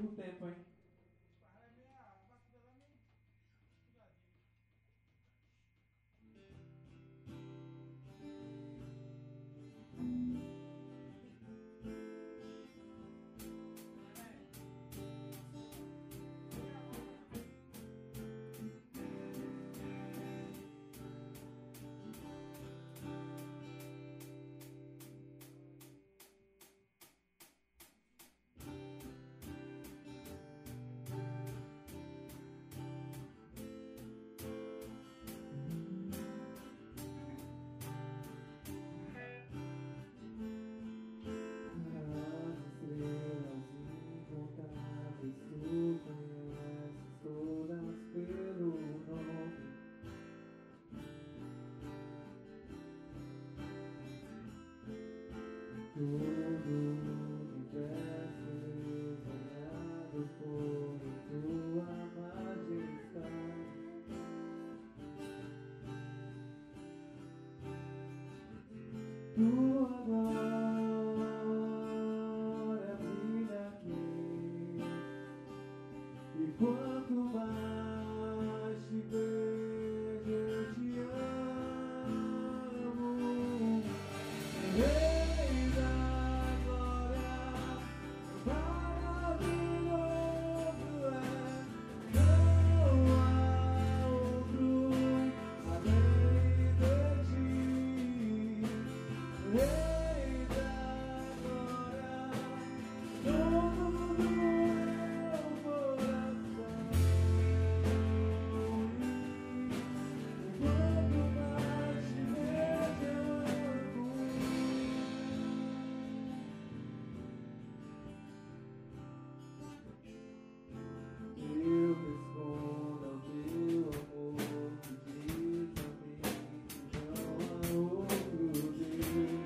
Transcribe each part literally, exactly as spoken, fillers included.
o tempo, hein? Tua glória brilha aqui, e quanto mais te vejo, eu te amo. Rei da glória, maravilhoso é, não há outro além de ti. Rei da glória, dono do meu coração. Quanto mais te vejo, eu amo. Eu respondo ao teu amor que diz a mim que não há outro Deus.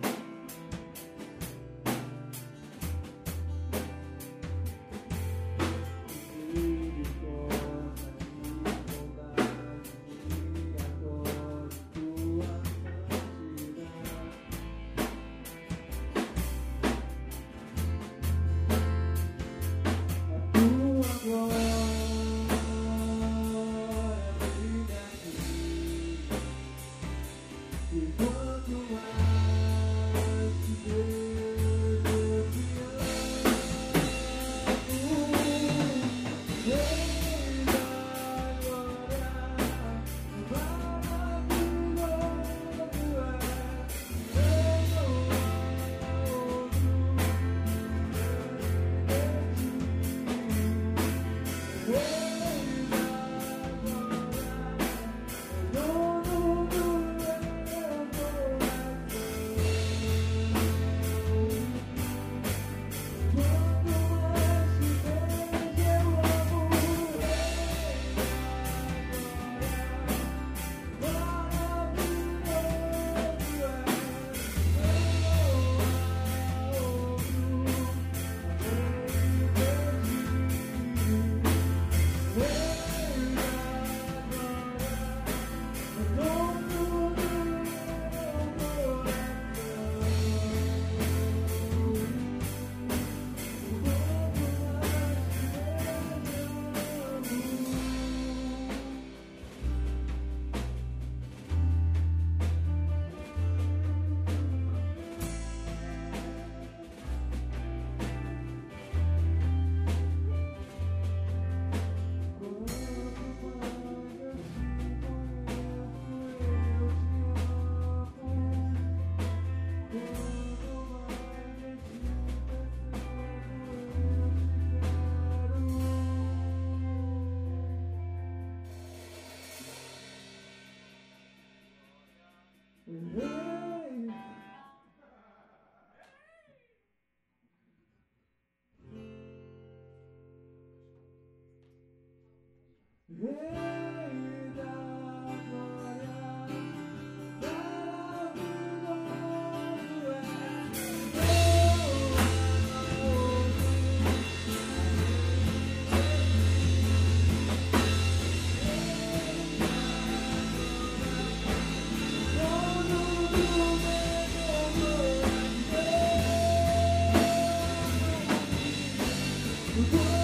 Misericórdia e bondade me acorde tua santidade. A tua glória brilha aqui, e quanto mais te vejo, eu te amo. Rei da glória, maravilhoso é, não há outro além de ti. Rei da glória, dono do meu coração. Quanto mais te vejo, eu amo. Rei da glória, maravilhoso é, não há outro. Oh,